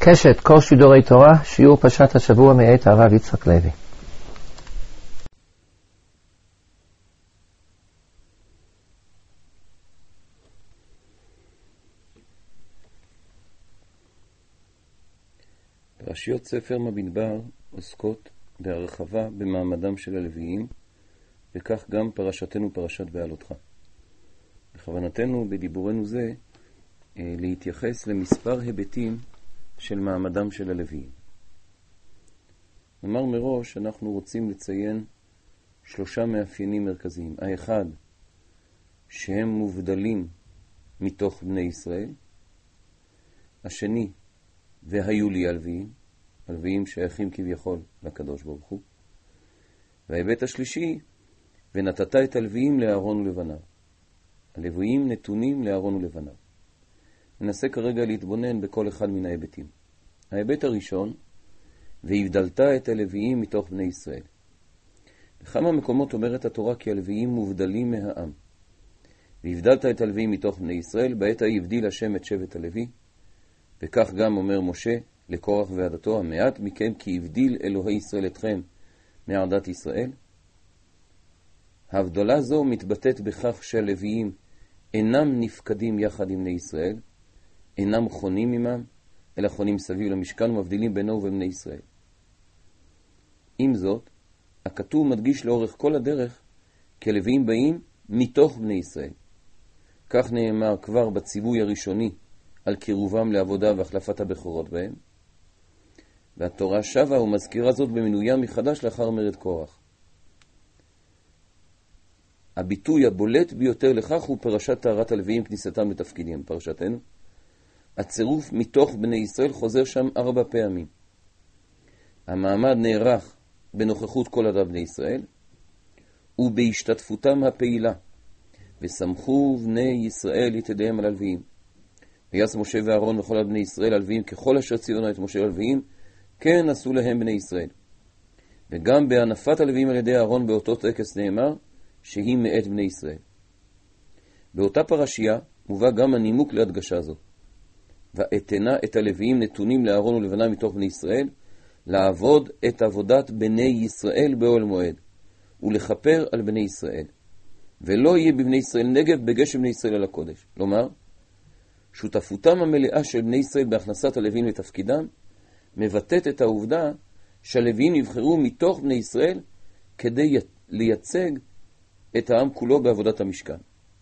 קשת, קור שידורי תורה, שיעור פרשת השבוע מאת הרב יצחק לוי. פרשיות ספר במדבר עוסקות בהרחבה במעמדם של הלוויים, וכך גם פרשתנו פרשת בעלותך. בכוונתנו בדיבורנו זה להתייחס למספר היבטים של מעמדם של הלוויים. נאמר מראש, אנחנו רוצים לציין 3 מאפיינים מרכזיים. האחד, שהם מובדלים מתוך בני ישראל. השני, והיו לי הלוויים, הלוויים שייכים כביכול לקדוש ברוך הוא. וההיבט השלישי, ונתת את הלוויים לאהרון ולבניו. הלוויים נתונים לאהרון ולבניו. ננסה כרגע להתבונן בכל אחד מן ההיבטים. ההיבט הראשון, והבדלת את הלוויים מתוך בני ישראל. בכמה מקומות אומרת התורה כי הלוויים מובדלים מהעם. והבדלת את הלוויים מתוך בני ישראל, בעת ההיא הבדיל השם את שבט הלוי, וכך גם אומר משה לקורח ועדתו, המעט מכם כי הבדיל אלוהי ישראל אתכם מעדת ישראל. ההבדלה זו מתבטאת בכך שהלוויים אינם נפקדים יחד עם בני ישראל, אינם חונים עמם, אלא חונים סביב למשכן ומבדילים בינו ובני ישראל. עם זאת, הכתוב מדגיש לאורך כל הדרך כי הלוויים באים מתוך בני ישראל. כך נאמר כבר בציווי הראשוני על קירובם לעבודה והחלפת הבכורות בהם, והתורה שבה ומזכירה זאת במינויה מחדש לאחר מרד קורח. הביטוי הבולט ביותר לכך הוא פרשת טהרת הלוויים, כניסתם לתפקידים, פרשתנו. הצירוף מתוך בני ישראל חוזר שם 4 פעמים. המעמד נערך בנוכחות כל עדת בני ישראל, ובהשתתפותם הפעילה, וסמכו בני ישראל יתדיהם על הלוויים. ויעש משה ואהרון וכל בני ישראל הלוויים, ככל אשר ציוונו את משה הלוויים, כן עשו להם בני ישראל. וגם בהנפת הלוויים על ידי אהרון באותו טקס נאמר, שהיא מאת בני ישראל. באותה פרשייה מובא גם הנימוק להדגשה זו. ואתנה את הלוויים נתונים לאהרון ולבניו מתוך בני ישראל, לעבוד את עבודת בני ישראל באוהל מועד, ולכפר על בני ישראל. ולא יהיה בבני ישראל נגב בגשם בני ישראל על הקודש. כלומר, שותפותם המלאה של בני ישראל בהכנסת הלוויים לתפקידם, מבטאת את העובדה שהלוויים נבחרו מתוך בני ישראל כדי לייצג את העם כולו בעבודת המשכן.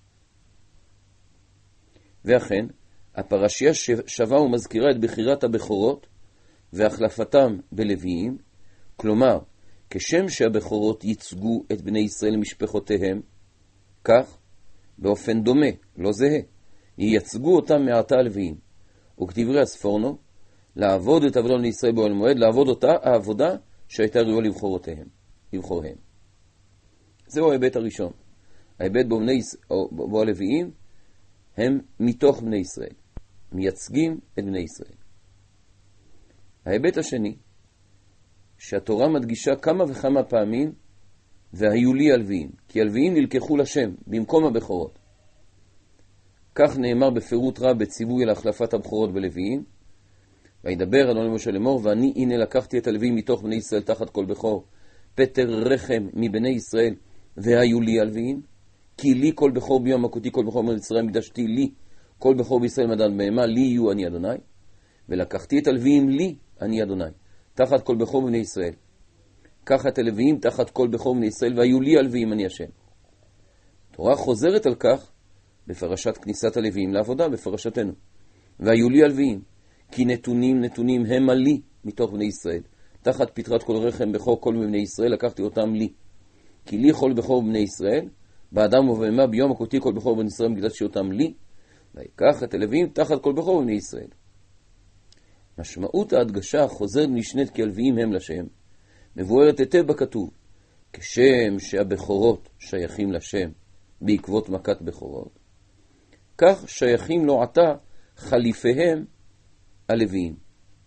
ואכן, הפרשייה שווה ומזכירה את בחירת הבכורות והחלפתם בלוויים, כלומר, כשם שהבכורות ייצגו את בני ישראל למשפחותיהם, כך, באופן דומה, לא זהה, ייצגו אותם מעתה הלוויים. וכדברי הספורנו, לעבוד את עבודתם בני ישראל באוהל מועד, לעבוד אותה העבודה שהייתה ראויה לבחוריהם. זהו ההיבט הראשון. ההיבט בו הלוויים הם מתוך בני ישראל, מייצגים את בני ישראל. ההיבט השני, שהתורה מדגישה כמה וכמה פעמים, והיו לי הלוויים, כי הלוויים נלקחו לשם במקום הבכורות. כך נאמר בפירוט רב בציווי על החלפת הבכורות בלוויים, וידבר אדוני משה לאמור, ואני הנה לקחתי את הלוויים מתוך בני ישראל תחת כל בכור, פטר רחם מבני ישראל, והיו לי הלוויים, כי לי כל בכור ביום הכותי, כל בכור מישראל מקדשתי לי, כל בכור בישראל מדן בהמה, לי יהיו אני אדוני, ולקחתי את הלוויים לי, אני אדוני, תחת כל בכור בני ישראל. קח את הלוויים תחת כל בכור בני ישראל, והיו לי הלוויים אני השם. התורה חוזרת על כך בפרשת כניסת הלוויים לעבודה, בפרשתנו. והיו לי הלוויים, כי נתונים הם לי מתוך בני ישראל. תחת פטרת כל רחם בכור כל מבני ישראל, לקחתי אותם לי. כי לי כל בכור בני ישראל, באדם ובהמה ביום הכותי כל בכור בני ישראל מקדשתי אותם לי, ויקח את הלוויים תחת כל בכור בני ישראל. משמעות ההדגשה חוזרת נשנית כי הלוויים הם לשם, מבוארת היטב בכתוב, כשם שהבכורות שייכים לשם בעקבות מכת בכורות, כך שייכים לו עתה חליפיהם הלוויים.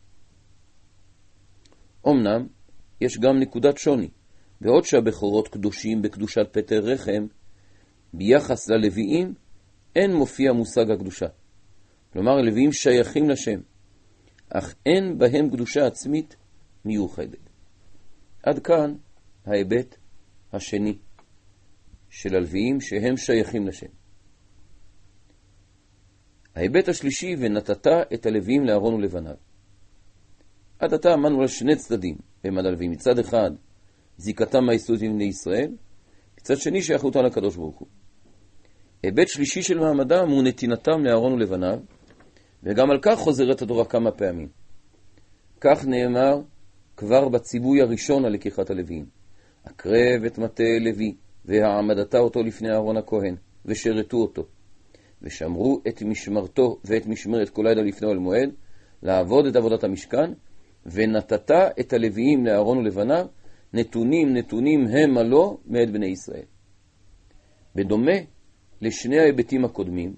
אמנם יש גם נקודת שוני, בעוד שהבכורות קדושים בקדושת פטר רחם, ביחס ללוויים אין מופיע מושג הקדושה. כלומר, הלוויים שייכים לשם, אך אין בהם קדושה עצמית מיוחדת. עד כאן ההיבט השני של הלוויים שהם שייכים לשם. ההיבט השלישי, ונתת את הלוויים לאהרון ולבניו. עד עתה אמרנו על שני צדדים במעמד הלוויים. מצד אחד, זיקתם מהיסודות עם בני ישראל, מצד שני, שייכותם לקדוש ברוך הוא. היבט שלישי של מעמדם הוא נתינתם לאהרון ולבניו, וגם על כך חוזרת התורה כמה פעמים. כך נאמר כבר בציווי הראשון על לקיחת הלוויים. הקרב את מטה לוי, והעמדת אותו לפני אהרון הכהן, ושרתו אותו. ושמרו את משמרתו ואת משמרת כל העדה לפני אוהל מועד, לעבוד את עבודת המשכן, ונתת את הלוויים לאהרון ולבניו, נתונים הם הלא מאת בני ישראל. בדומה לשני ההיבטים הקודמים,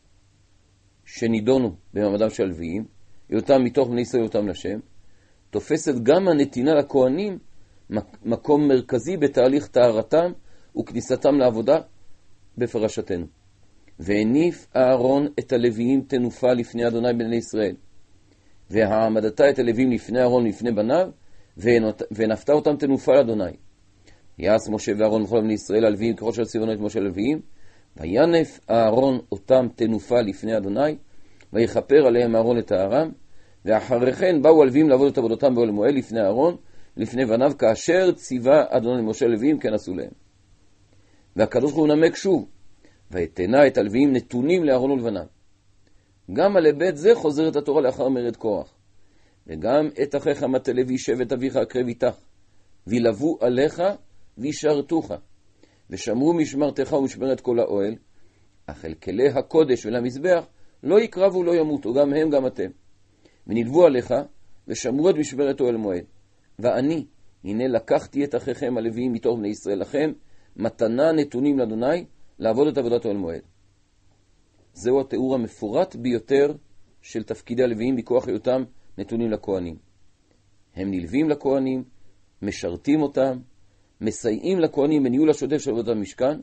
שנידונו במעמדם של הלוויים, היותם מתוך בני ישראל היותם לשם, תופסת גם הנתינה לכהנים מקום מרכזי בתהליך טהרתם וכניסתם לעבודה בפרשתנו. והניף אהרון את הלוויים תנופה לפני אדוני בני ישראל, והעמדתה את הלוויים לפני אהרון לפני בניו, ונפתה אותם תנופה לאדוני. יעש משה ואהרון וכל בני ישראל הלוויים ככל של ציוונו את משה הלוויים, וינף אהרון אותם תנופה לפני אדוני, ויכפר עליהם אהרון לטהרם, ואחרי כן באו הלוויים לעבוד את עבודתם באוהל מועד לפני אהרון, לפני בניו, כאשר ציווה אדוני למשה הלוויים כן עשו להם. והקדוש ברוך הוא נמק שוב, ויתנה את הלוויים נתונים לאהרון ולבניו. גם על היבט זה חוזרת התורה לאחר מרד קורח. וגם את אחיך מטה לוי שבט אביך אקרב איתך, וילוו עליך וישרתוך, ושמרו משמרתך ומשמרת כל האוהל, אך אל כלי הקודש ולמזבח לא יקרבו לא ימותו, גם הם גם אתם. ונלוו עליך ושמרו את משמרת אוהל מועד. ואני, הנה לקחתי את אחיכם הלוויים מתוך בני ישראל לכם, מתנה נתונים לאדוני, לעבוד את עבודת אוהל מועד. זהו התיאור המפורט ביותר של תפקידי הלוויים בכוח היותם נתונים לכהנים. הם נלווים לכהנים, משרתים אותם, מסייעים לכהנים בניהול השוטף של עבודת המשכן,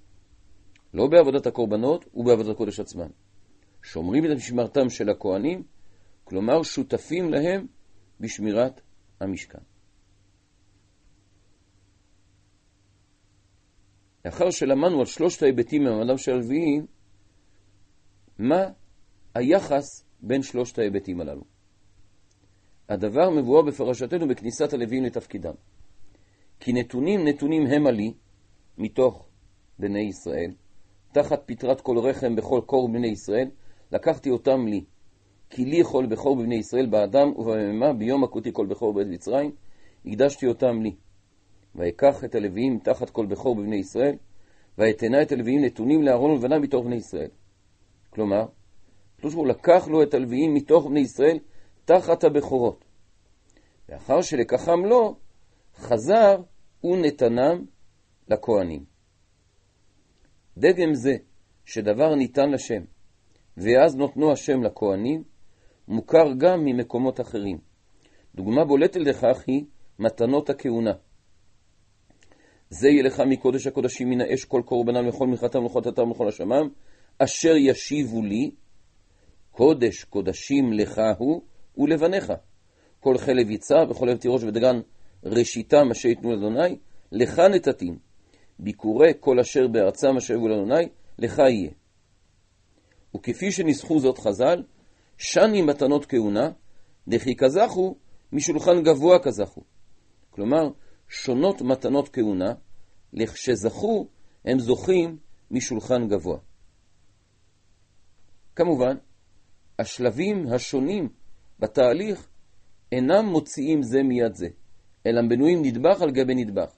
לא בעבודת הקורבנות ובעבודת הקודש עצמם. שומרים את משמרתם של הכהנים, כלומר שותפים להם בשמירת המשכן. לאחר שלמדנו על שלושת ההיבטים ממעמדם של הלוויים, מה היחס בין שלושת ההיבטים הללו? הדבר מבואר בפרשתנו בכניסת הלוויים לתפקידם. כי נתונים הם עלי, מתוך בני ישראל, תחת פטרת כל רחם בכל קור בני ישראל, לקחתי אותם לי. כי לי כל בכור בבני ישראל באדם ובממה ביום הכותי כל בכור בעת מצרים, הקדשתי אותם לי. ויקח את הלוויים תחת כל בכור בבני ישראל, ויתנה את הלוויים נתונים לאהרון ולבניו מתוך בני ישראל. כלומר, הוא לקח לו את הלוויים מתוך בני ישראל תחת הבכורות. ואחר שלקחם לו, חזר ונתנם לכהנים. דגם זה, שדבר ניתן לשם, ואז נותנו השם לכהנים, מוכר גם ממקומות אחרים. דוגמה בולטת לכך היא מתנות הכהונה. זה ילך מקודש הקודשים מן האש כל קורבנם לכל מלאכתם ולחטאתם ולכל אשמם, אשר ישיבו לי, קודש קודשים לך הוא ולבניך. כל חלב יצא וכל לב תירוש ודגן ראשיתם אשר יתנו לאדוני, לך נתתים. ביקורי כל אשר בארצם אשר יבואו לאדוני, לך יהיה. וכפי שניסחו זאת חז"ל, שני מתנות כהונה, דכי כזכו משולחן גבוה כזכו. כלומר, שונות מתנות כהונה, לכשזכו הם זוכים משולחן גבוה. כמובן, השלבים השונים בתהליך אינם מוציאים זה מיד זה, אלא בנויים נדבך על גבי נדבך.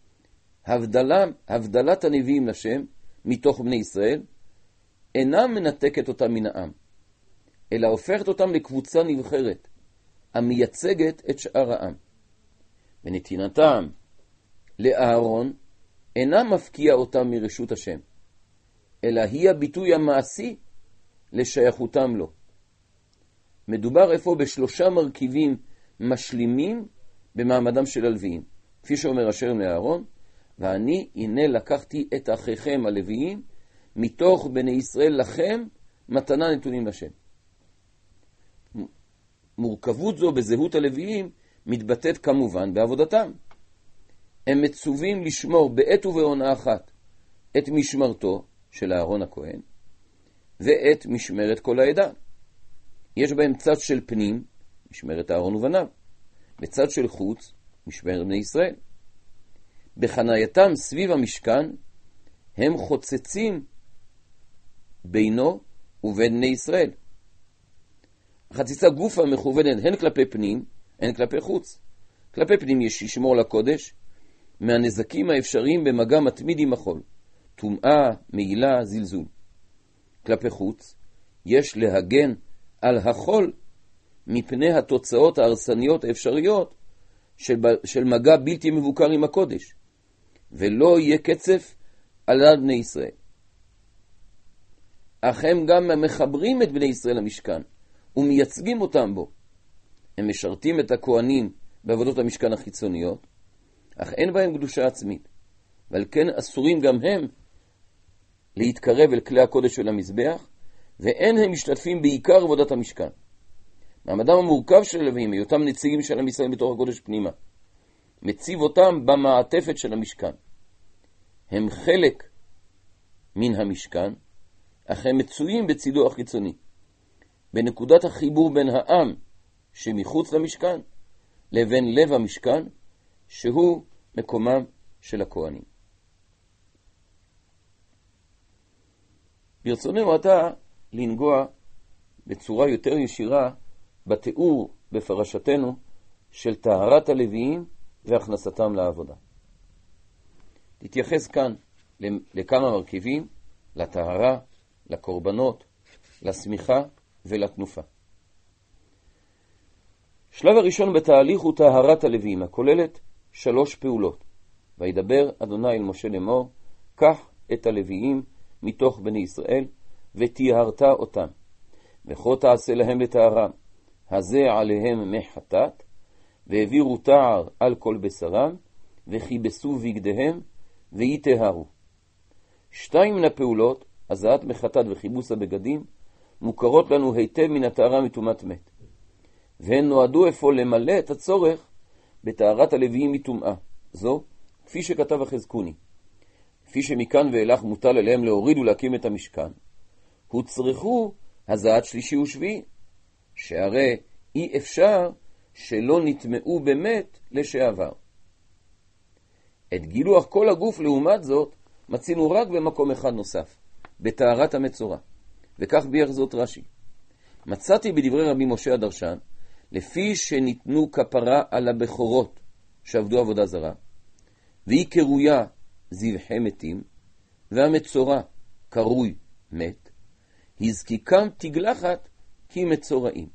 הבדלת הנביאים לשם מתוך בני ישראל אינה מנתקת אותם מן העם, אלא הופכת אותם לקבוצה נבחרת, המייצגת את שאר העם. ונתינתם לאהרון אינה מפקיעה אותם מרשות השם, אלא היא הביטוי המעשי לשייכותם לו. מדובר אפוא בשלושה מרכיבים משלימים במעמדם של הלוויים. כפי שאומר אשר לאהרון, ואני הנה לקחתי את אחיכם הלוויים מתוך בני ישראל לכם מתנה נתונים לשם. מורכבות זו בזהות הלוויים מתבטאת כמובן בעבודתם. הם מצווים לשמור בעת ובעונה אחת את משמרתו של אהרון הכהן ואת משמרת כל העדה. יש בהם צד של פנים, משמרת אהרון ובניו, וצד של חוץ, משמרת בני ישראל. בחנייתם סביב המשכן הם חוצצים בינו ובין בני ישראל. החציצה גופה מכוונת הן כלפי פנים, הן כלפי חוץ. כלפי פנים יש לשמור לקודש מהנזקים האפשריים במגע מתמיד עם החול, טומאה, מעילה, זלזול. כלפי חוץ יש להגן על החול מפני התוצאות ההרסניות האפשריות של מגע בלתי מבוקר עם הקודש, ולא יהיה קצף על יד בני ישראל. אך הם גם מחברים את בני ישראל למשכן ומייצגים אותם בו. הם משרתים את הכהנים בעבודות המשכן החיצוניות, אך אין בהם קדושה עצמית, ועל כן אסורים גם הם להתקרב אל כלי הקודש של המזבח, ואין הם משתתפים בעיקר עבודת המשכן. מעמדם המורכב של הלוויים, היותם נציגים של עם ישראל בתוך הקודש פנימה, מציב אותם במעטפת של המשכן. הם חלק מן המשכן, אך הם מצויים בצידו החיצוני, בנקודת החיבור בין העם שמחוץ למשכן לבין לב המשכן, שהוא מקומם של הכהנים. ברצוננו עתה לנגוע בצורה יותר ישירה בתיאור בפרשתנו של טהרת הלוויים והכנסתם לעבודה. תתייחס כאן לכמה מרכיבים, לטהרה, לקורבנות, לשמיכה ולתנופה. שלב הראשון בתהליך הוא טהרת הלוויים, הכוללת 3 פעולות. וידבר אדוני אל משה לאמור, קח את הלוויים מתוך בני ישראל, וטהרת אותם, וכה תעשה להם לטהרם, הזה עליהם מחטאת, והעבירו טהר על כל בשרם, וכיבסו בגדיהם, ויטהרו. 2 מן הפעולות, הזעת מחטאת וכיבוס הבגדים, מוכרות לנו היטב מן הטהרה מטומאת מת, והן נועדו אפוא למלא את הצורך בטהרת הלוויים מטומאה. זו, כפי שכתב החזקוני, כפי שמכאן ואילך מוטל עליהם להוריד ולהקים את המשכן, הוצרכו הזעת שלישי ושביעי, שהרי אי אפשר שלא נטמעו באמת לשעבר. את גילוח כל הגוף לעומת זאת מצינו רק במקום אחד נוסף, בטהרת המצורע, וכך ביאר זאת רש"י. מצאתי בדברי רבי משה הדרשן, לפי שניתנו כפרה על הבכורות שעבדו עבודה זרה, והיא קרויה זבחי מתים, והמצורע קרוי מת, הזקיקם תגלחת כי מצורעים.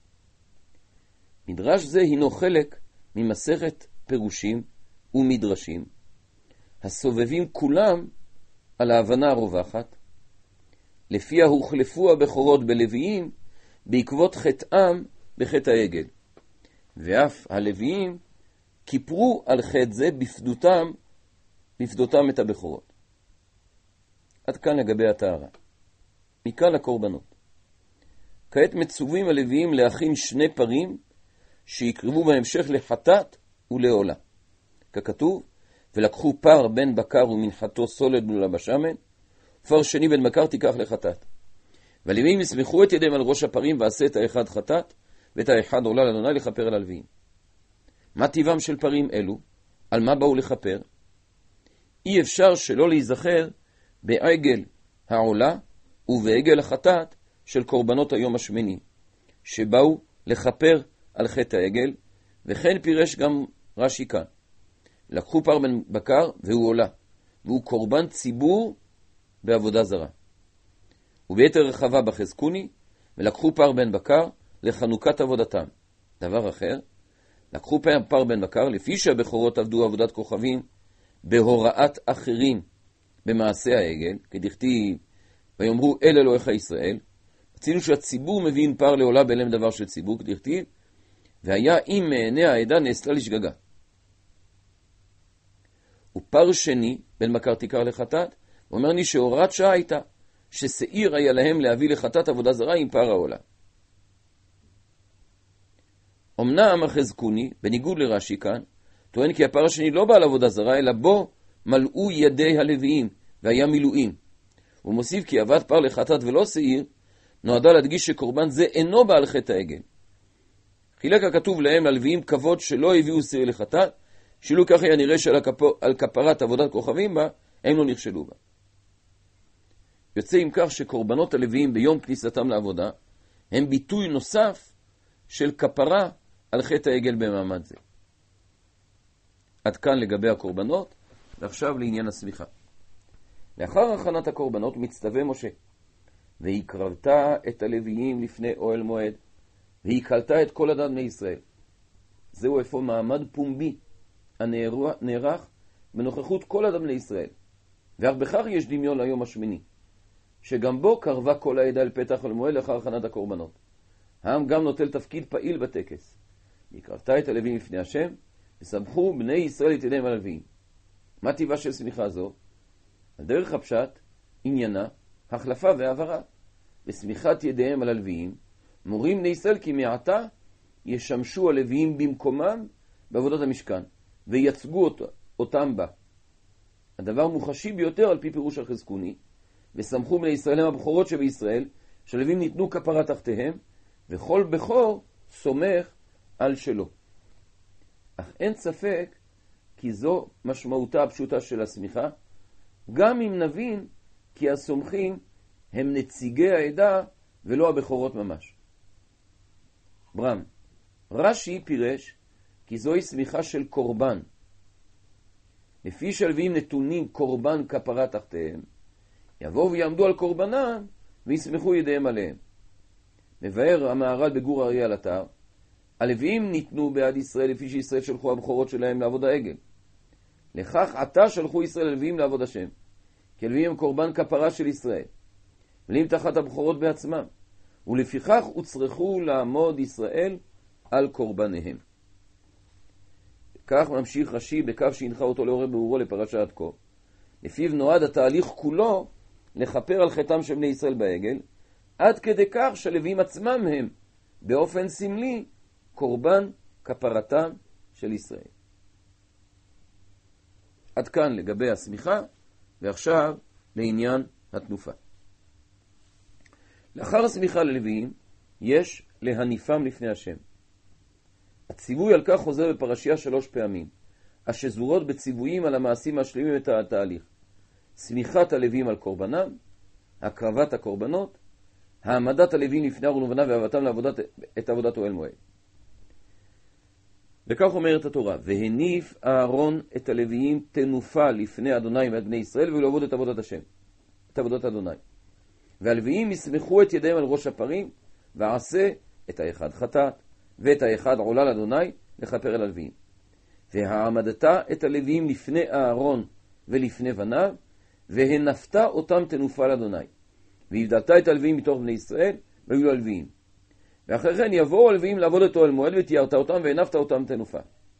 מדרש זה הינו חלק ממסכת פירושים ומדרשים, הסובבים כולם על ההבנה הרווחת, לפיה הוחלפו הבכורות בלוויים בעקבות חטאם בחטא העגל, ואף הלוויים כיפרו על חטא זה בפדותם את הבכורות. עד כאן לגבי הטהרה. מכאן לקורבנות. כעת מצווים הלוויים להכין 2 פרים שיקרבו בהמשך לחטאת ולעולה. ככתוב, ולקחו פר בן בקר ומנחתו סולת בלולה בשמן, ופר שני בן בקר תיקח לחטאת. והלוויים יסמכו את ידיהם על ראש הפרים, ועשה את האחד חטאת, ואת האחד עולה לאדוני לכפר על הלוויים. מה טבעם של פרים אלו? על מה באו לכפר? אי אפשר שלא להיזכר בעגל העולה ובעגל החטאת של קורבנות היום השמיני, שבאו לכפר על חטא העגל, וכן פירש גם רש"י כאן. לקחו פר בן בקר והוא עולה, והוא קורבן ציבור בעבודה זרה. וביתר רחבה בחזקוני, ולקחו פר בן בקר לחנוכת עבודתם. דבר אחר, לקחו פר בן בקר לפי שהבכורות עבדו עבודת כוכבים בהוראת אחרים במעשה העגל, כדכתיב ויאמרו אל אלוהיך ישראל. רצינו שהציבור מבין פר לעולה בלם דבר של ציבור, כדכתיב והיה אם מעיני העדה נאסלה לשגגה. ופר שני בן בקר תיקח לחטאת, ואומר לי שהוראת שעה הייתה ששעיר היה להם להביא לחטאת עבודה זרה עם פר העולה. אמנם החזקוני, בניגוד לרש"י כאן, טוען כי הפר השני לא בא לעבודה זרה, אלא בו מלאו ידי הלוויים, והיה מילואים. הוא מוסיף כי עבד פר לחטאת ולא שעיר, נועדה להדגיש שקורבן זה אינו בעל חטא העגל. חילק הכתוב להם ללוויים כבוד שלא הביאו שעיר לחטאת, שאילו כך היה נראה שעל כפרת עבודת כוכבים בה, הם לא נכשלו בה. יוצא עם כך שקורבנות הלוויים ביום כניסתם לעבודה, הם ביטוי נוסף של כפרה על חטא העגל במעמד זה. עד כאן לגבי הקורבנות, ועכשיו לעניין הסמיכה. לאחר הכנת הקורבנות מצטווה משה, והקרבת את הלוויים לפני אוהל מועד, והקלת את כל עדת בני ישראל. זהו אפוא מעמד פומבי, הנערך בנוכחות כל עדת בני ישראל. ואך בכך יש דמיון ליום השמיני, שגם בו קרבה כל העדה אל פתח אוהל מועד לאחר הכנת הקורבנות. העם גם נוטל תפקיד פעיל בטקס. והקרבת את הלוויים לפני השם, וסמכו בני ישראל את ידיהם על הלוויים. מה טבעה של סמיכה זו? על דרך הפשט, עניינה, החלפה והעברה. בסמיכת ידיהם על הלוויים, מורים בני ישראל כי מעתה ישמשו הלוויים במקומם בעבודת המשכן, וייצגו אותם בה. הדבר מוחשי ביותר על פי פירוש החזקוני, וסמכו בני ישראל הם הבכורות שבישראל, שהלוויים ניתנו כפרה תחתיהם, וכל בכור סומך על שלו. אך אין ספק כי זו משמעותה הפשוטה של הסמיכה, גם אם נבין כי הסומכים הם נציגי העדה ולא הבכורות ממש. ברם, רש"י פירש כי זוהי סמיכה של קורבן. לפי שהלוויים נתונים קורבן כפרה תחתיהם, יבואו ויעמדו על קורבנם ויסמכו ידיהם עליהם. מבאר המהר"ל בגור אריה על אתר, הלוויים ניתנו בעד ישראל לפי שישראל שלחו הבכורות שלהם לעבוד העגל. לכך עתה שלחו ישראל הלוויים לעבוד השם, כי הלוויים הם קורבן כפרה של ישראל, מלאים תחת הבכורות בעצמם, ולפיכך הוצרכו לעמוד ישראל על קורבניהם. כך ממשיך רש"י בקו שהנחה אותו לעורר באורו לפרשה עד כה. לפיו נועד התהליך כולו לכפר על חטאם של בני ישראל בעגל, עד כדי כך שהלוויים עצמם הם, באופן סמלי, קורבן כפרתם של ישראל. עד כאן לגבי הסמיכה, ועכשיו לעניין התנופה. לאחר הסמיכה ללוויים, יש להניפם לפני השם. הציווי על כך חוזר בפרשיה 3 פעמים, השזורות בציוויים על המעשים השלימים את התהליך. סמיכת הלוויים על קורבנם, הקרבת הקורבנות, העמדת הלוויים לפני אהרון ובניו והבאתם את עבודת אוהל מועד. וכך אומרת התורה, והניף אהרון את הלוויים תנופה לפני אדוני ועד בני ישראל ולעבוד את עבודת השם, את עבודת אדוני. והלוויים יסמכו את ידיהם על ראש הפרים, ועשה את האחד חטאת ואת האחד עולה לאדוני לכפר על הלוויים. והעמדתה את הלוויים לפני אהרון ולפני בניו, והנפת אותם תנופה לאדוני. והבדלת את הלוויים מתוך בני ישראל, והיו לו הלוויים. ואחרי כן יבואו הלוויים לעבוד את אוהל מועד, ותיארת אותם והנפת אותם תנופה.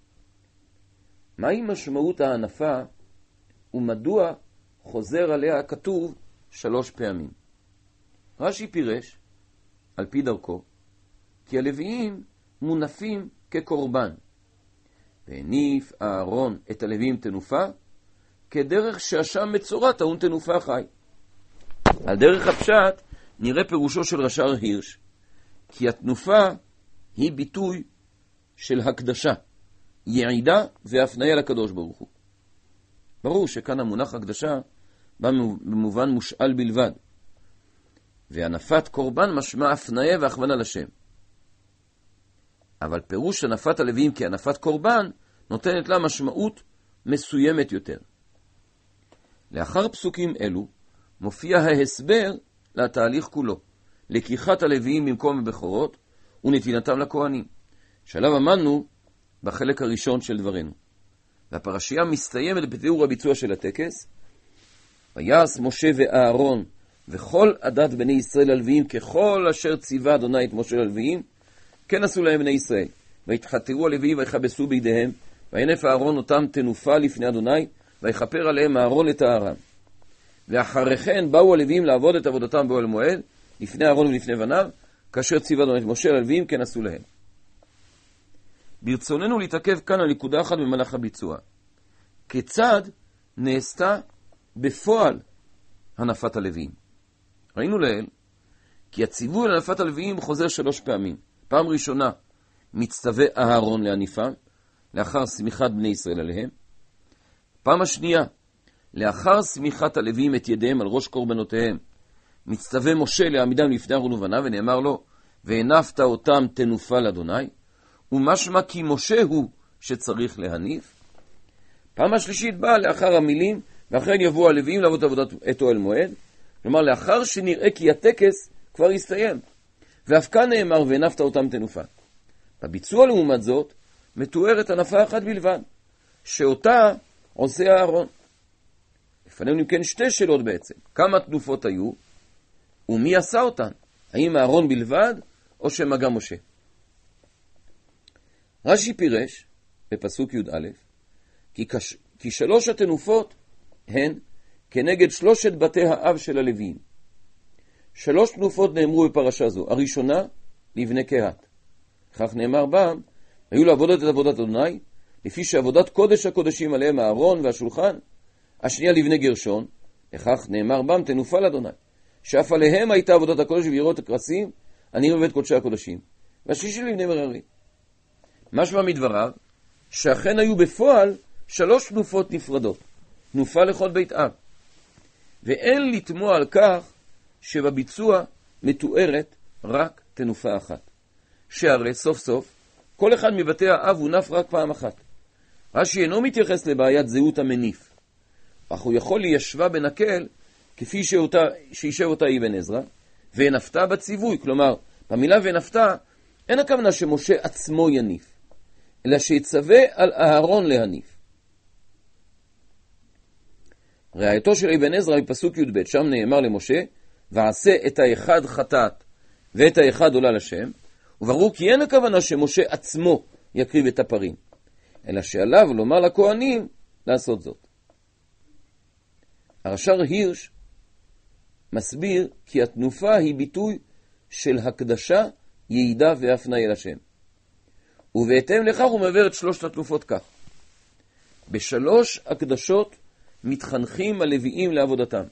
מהי משמעות ההנפה, ומדוע חוזר עליה הכתוב 3 פעמים? רש"י פירש, על פי דרכו, כי הלוויים מונפים כקורבן. והניף אהרון את הלוויים תנופה, כדרך שהשם מצורע טעון תנופה חי. על דרך הפשט נראה פירושו של רש"ר הירש, כי התנופה היא ביטוי של הקדשה, יעידה והפניה לקדוש ברוך הוא. ברור שכאן המונח הקדשה בא במובן מושאל בלבד, והנפת קורבן משמע הפניה והכוונה לשם. אבל פירוש הנפת הלוויים כהנפת קורבן נותנת לה משמעות מסוימת יותר. לאחר פסוקים אלו מופיע ההסבר לתהליך כולו, לקיחת הלוויים במקום הבכורות ונתינתם לכהנים, שעליו עמדנו בחלק הראשון של דברנו. והפרשייה מסתיימת בתיאור הביצוע של הטקס. ויעש משה ואהרון וכל עדת בני ישראל הלוויים ככל אשר ציווה אדוני את משה ללוויים, כן עשו להם בני ישראל. והתחתרו הלוויים ויחבסו בידיהם, וינף אהרון אותם תנופה לפני אדוני, ויכפר עליהם אהרון לטהרם. ואחרי כן באו הלוויים לעבוד את עבודתם באוהל מועד, לפני אהרון ולפני בניו, כאשר ציווה אדוני את משה ללוויים, כן עשו להם. ברצוננו להתעכב כאן על נקודה אחת במהלך הביצוע. כיצד נעשתה בפועל הנפת הלוויים? ראינו לעיל כי הציווי על הנפת הלוויים חוזר 3 פעמים. פעם ראשונה מצטווה אהרון להניפם, לאחר סמיכת בני ישראל עליהם. פעם השנייה, לאחר סמיכת הלוויים את ידיהם על ראש קורבנותיהם, מצטווה משה להעמידם לפני אהרון ובניו, ונאמר לו, והנפת אותם תנופה לאדוני, ומשמע כי משה הוא שצריך להניף. פעם השלישית באה לאחר המילים, ואחרי יבואו הלוויים לעבוד עבודת את אוהל מועד, כלומר לאחר שנראה כי הטקס כבר הסתיים, ואף כאן נאמר והנפת אותם תנופה. בביצוע לעומת זאת, מתוארת הנפה אחת בלבד, שאותה עושה אהרון. לפנינו כן 2 שאלות בעצם. כמה תנופות היו, ומי עשה אותן? האם אהרון בלבד, או שמגע משה? רש"י פירש, בפסוק י"א, כי 3 התנופות הן כנגד 3 בתי האב של הלוויים. 3 תנופות נאמרו בפרשה זו. הראשונה, לבני קהת. כך נאמר בם, היו לעבודת את עבודת אדוני, לפי שעבודת קודש הקודשים עליהם הארון והשולחן. השנייה לבני גרשון, לכך נאמר בם, תנופה לאדוני, שאף עליהם הייתה עבודת הקודש ויראות הקרסים, אני בבית קודשי הקודשים. והשלישי לבני מררי. משמע מדבריו, שאכן היו בפועל 3 תנופות נפרדות, תנופה לכל בית אב. ואין לתמוע על כך שבביצוע מתוארת רק תנופה אחת. שהרי סוף סוף, כל אחד מבתי האב הונף רק פעם אחת. רש"י אינו מתייחס לבעיית זהות המניף, אך הוא יכול ליישבה בנקל, כפי שישב אותה אבן עזרא, והנפתה בציווי. כלומר, במילה והנפתה, אין הכוונה שמשה עצמו יניף, אלא שיצווה על אהרון להניף. ראייתו של אבן עזרא בפסוק י"ב, שם נאמר למשה, ועשה את האחד חטאת ואת האחד עולה לשם, וברור כי אין הכוונה שמשה עצמו יקריב את הפרים, אלא שעליו לומר לכהנים לעשות זאת. הרש"ר הירש מסביר כי התנופה היא ביטוי של הקדשה, יעידה והפניה אל השם. ובהתאם לכך הוא מעביר את 3 התנופות כך. ב3 הקדשות מתחנכים הלוויים לעבודתם.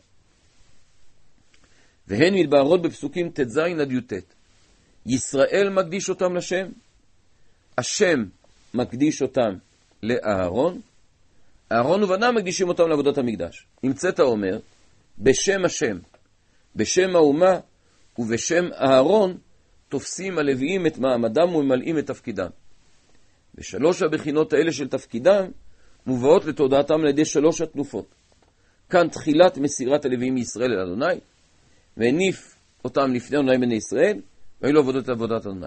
והן מתבהרות בפסוקים ט"ז עד י"ט. ישראל מקדיש אותם לשם, השם מקדיש אותם לאהרון, אהרון ובניו מקדישים אותם לעבודת המקדש. נמצאת אומר, בשם השם, בשם האומה ובשם אהרון תופסים הלוויים את מעמדם וממלאים את תפקידם. ו3 הבחינות האלה של תפקידם מובאות לתודעתם על ידי 3 התנופות. כאן תחילת מסירת הלוויים מישראל אל אדוני, והניף אותם לפני אדוני בני ישראל, והיו לו עבודות עבודת אדוני.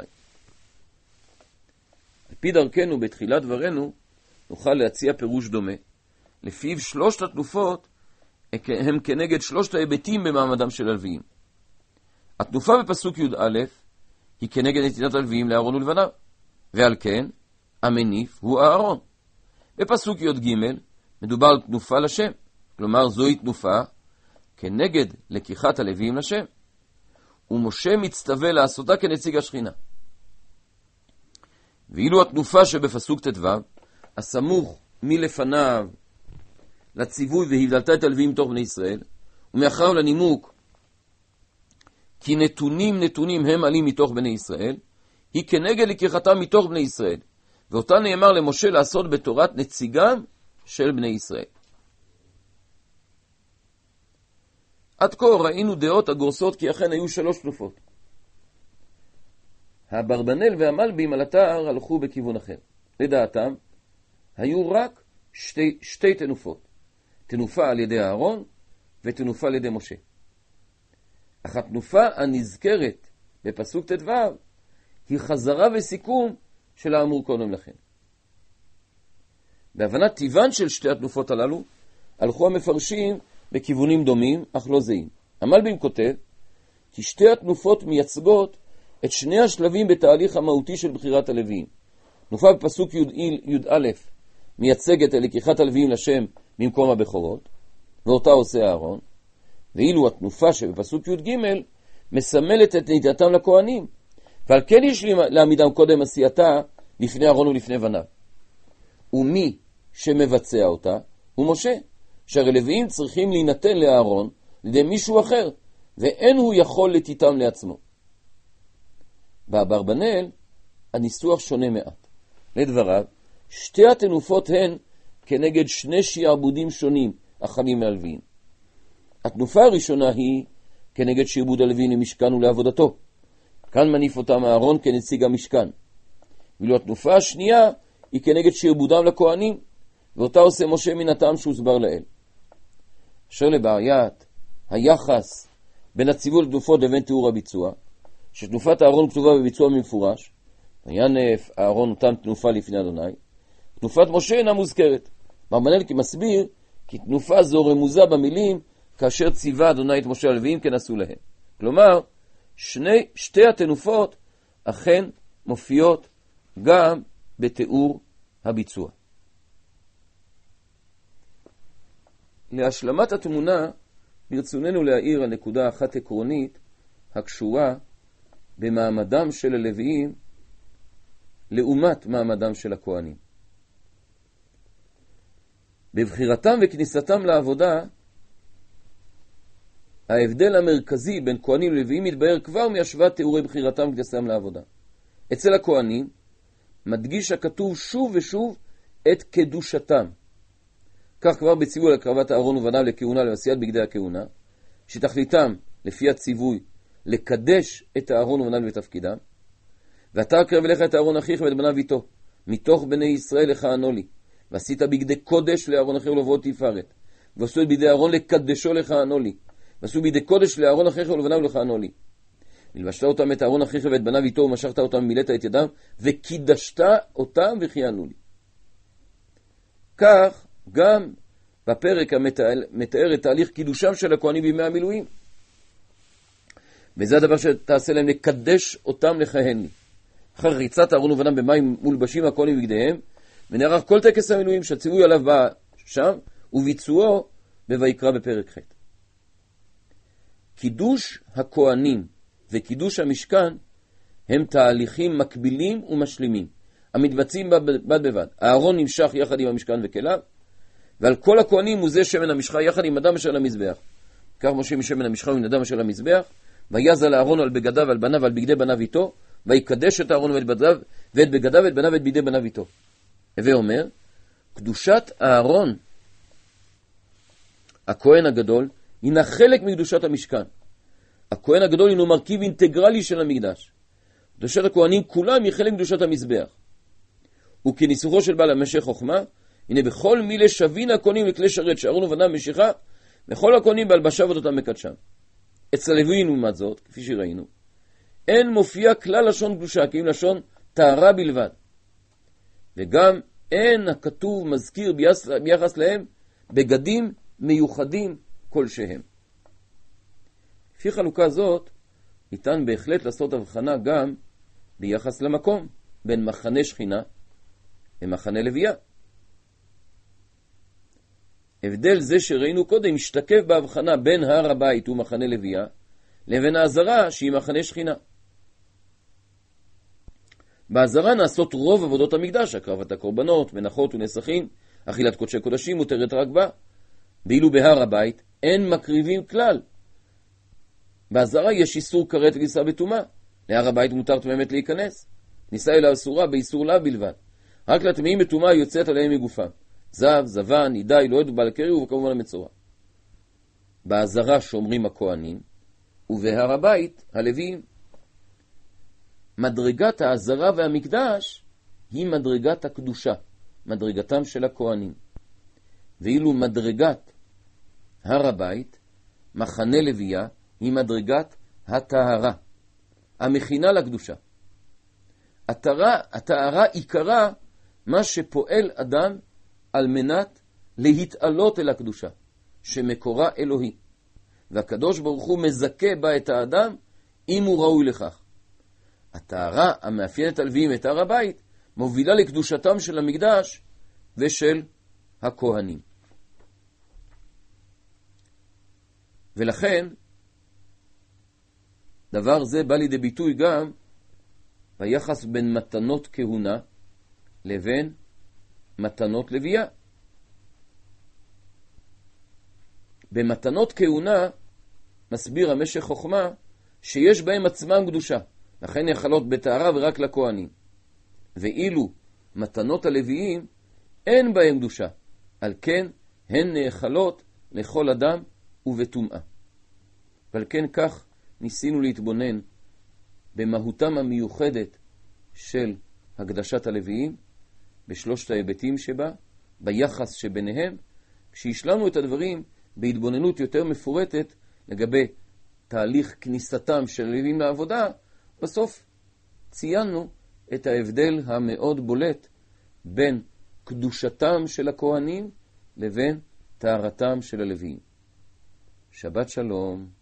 על פי דרכנו בתחילת דברנו נוכל להציע פירוש דומה, לפיו 3 התנופות הם כנגד 3 ההיבטים במעמדם של הלוויים. התנופה בפסוק י"א היא כנגד נתינת הלוויים לאהרון ולבניו, ועל כן המניף הוא אהרון. בפסוק י"ג מדובר על תנופה לשם, כלומר זוהי תנופה כנגד לקיחת הלוויים לשם, ומשה מצטווה לעשותה כנציג השכינה. ואילו התנופה שבפסוק ט"ו, הסמוך מלפניו לציווי והבדלת את הלוויים מתוך בני ישראל, ומאחר לנימוק כי נתונים הם עלים מתוך בני ישראל, היא כנגד לקיחתם מתוך בני ישראל, ואותה נאמר למשה לעשות בתורת נציגם של בני ישראל. עד כה ראינו דעות הגורסות כי אכן היו 3 תנופות. הברבנל והמלבים על התאר הלכו בכיוון אחר. לדעתם, היו רק 2 תנופות. תנופה על ידי אהרון ותנופה על ידי משה. אך התנופה הנזכרת בפסוק ט"ו היא חזרה וסיכום של האמור קודם לכן. בהבנת טבען של 2 התנופות הללו, הלכו המפרשים בכיוונים דומים, אך לא זהים. המלבים כותב כי 2 התנופות מייצגות את 2 השלבים בתהליך המהותי של בחירת הלוויים. תנופה בפסוק י"א מייצגת על לקיחת הלוויים לשם במקום הבכורות, ואותה עושה אהרון, ואילו התנופה שבפסוק י"ג מסמלת את נתינתם לכהנים, ועל כן יש להעמידם קודם עשייתה לפני אהרון ולפני בניו. ומי שמבצע אותה הוא משה, שהרי לוויים צריכים להינתן לאהרון לידי מישהו אחר, ואין הוא יכול לתיתם לעצמו. באברבנאל הניסוח שונה מעט. לדבריו, שתי התנופות הן כנגד שני שיעבודים שונים החלים מהלוויים. התנופה הראשונה היא כנגד שיעבוד הלוויים למשכן ולעבודתו. כאן מניף אותם אהרון כנציג המשכן. ואילו התנופה השנייה היא כנגד שיעבודם לכהנים, ואותה עושה משה מן הטעם שהוסבר לאל. אשר לבעיית היחס בין הציווי לתנופות לבין תיאור הביצוע, שתנופת אהרון כתובה בביצוע ממפורש, וינף אהרון אותם תנופה לפני אדוני, תנופת משה אינה מוזכרת. אברבנאל מסביר כי תנופה זו רמוזה במילים כאשר ציווה אדוני את משה הלוויים כן עשו להם. כלומר, שתי התנופות אכן מופיעות גם בתיאור הביצוע. להשלמת התמונה ברצוננו להעיר על נקודה אחת עקרונית הקשורה במעמדם של הלוויים לעומת מעמדם של הכהנים. בבחירתם וכניסתם לעבודה, ההבדל המרכזי בין כהנים ולוויים מתבהר כבר מהשוואת תיאורי בחירתם וכניסתם לעבודה. אצל הכהנים מדגיש הכתוב שוב ושוב את קדושתם. כך כבר בציווי להקרבת אהרון ובניו לכהונה לעשיית בגדי הכהונה, שתכליתם לפי הציווי לקדש את אהרון ובניו בתפקידם. ואתה אקרב אליך את אהרון אחיך ואת בניו איתו, מתוך בני ישראל לכהנו לי, ועשית בגדי קודש לאהרון אחיך ולבואו תפארת, ועשו את בגדי אהרון לקדשו לכהנו לי, ועשו בגדי קודש לאהרון אחיך ולבניו לכהנו לי. ולבשת אותם את אהרון אחיך ואת בניו איתו, ומשכת אותם ומילאת את ידם, וקידשת אותם וכיהנו לי. כך גם בפרק המתאר את תהליך קידושם של הכהנים בימי המילואים. וזה הדבר שתעשה להם, לקדש אותם לכהן לי. אחר ריצת אהרון ובניו במים מולבשים הכהנים בגדיהם, ונערך כל טקס המילואים שהציווי עליו בא שם, וביצועו בויקרא בפרק ח'. קידוש הכהנים וקידוש המשכן הם תהליכים מקבילים ומשלימים, המתבצעים בד בבד. אהרון נמשך יחד עם המשכן וכליו, ועל כל הכהנים הוא זה שמן המשחה יחד עם אדם אשר למזבח. כך משה משמן המשחה עם אדם אשר למזבח, ויז על אהרון על בגדיו ועל בניו ועל בגדי בניו איתו, ויקדש את אהרון ואת בגדיו ואת בניו ואת בגדי בניו איתו. הווה אומר, קדושת אהרון, הכהן הגדול, הינה חלק מקדושת המשכן. הכהן הגדול הינו מרכיב אינטגרלי של המקדש. קדושת הכהנים כולם היא חלק מקדושת המזבח. וכניסוחו של בעל המשך חוכמה, הנה בכל מילה שבין הכהנים לכלי שרת שאהרון ובניו משיכה, וכל הכהנים בהלבשה אותם מקדשם. אצל הלוויים לעומת זאת, כפי שראינו, אין מופיע כלל לשון קדושה, כי אם לשון טהרה בלבד. וגם אין הכתוב מזכיר ביחס להם בגדים מיוחדים כלשהם. לפי חלוקה זאת, ניתן בהחלט לעשות הבחנה גם ביחס למקום, בין מחנה שכינה למחנה לוויה. הבדל זה שראינו קודם משתקף בהבחנה בין הר הבית ומחנה לוויה, לבין העזרה שהיא מחנה שכינה. בעזרה נעשות רוב עבודות המקדש, הקרבת הקורבנות, מנחות ונסכים, אכילת קודשי קודשים מותרת רק בה, ואילו בהר הבית אין מקריבים כלל. בעזרה יש איסור כרת וכניסה בטומאה, להר הבית מותר טמא להיכנס, כניסה אל האסורה באיסור לה בלבד, רק לטמאים בטומאה יוצאת עליהם מגופם, זב, זבן, נידאי, לוהד ובלקרי וכמובן המצורע. בעזרה שומרים הכהנים, ובהר הבית הלוויים. מדרגת העזרה והמקדש היא מדרגת הקדושה, מדרגתם של הכהנים. ואילו מדרגת הר הבית, מחנה לוויה, היא מדרגת הטהרה, המכינה לקדושה. הטהרה עיקרה מה שפועל אדם על מנת להתעלות אל הקדושה, שמקורה אלוהי. והקדוש ברוך הוא מזכה בה את האדם אם הוא ראוי לכך. הטהרה המאפיינת הלוויים את הר הבית מובילה לקדושתם של המקדש ושל הכהנים. ולכן דבר זה בא לידי ביטוי גם ביחס בין מתנות כהונה לבין מתנות לוויה. במתנות כהונה מסביר המשך חוכמה שיש בהם עצמם קדושה, לכן נאכלות בטהרה ורק לכהנים. ואילו מתנות הלוויים אין בהם קדושה, על כן הן נאכלות לכל אדם ובטומאה. ועל כן כך ניסינו להתבונן במהותם המיוחדת של הקדשת הלוויים, בשלושת ההיבטים שבה, ביחס שביניהם, כשהשלמנו את הדברים בהתבוננות יותר מפורטת לגבי תהליך כניסתם של הלוויים לעבודה, בסוף ציינו את ההבדל המאוד בולט בין קדושתם של הכהנים לבין טהרתם של הלוויים. שבת שלום.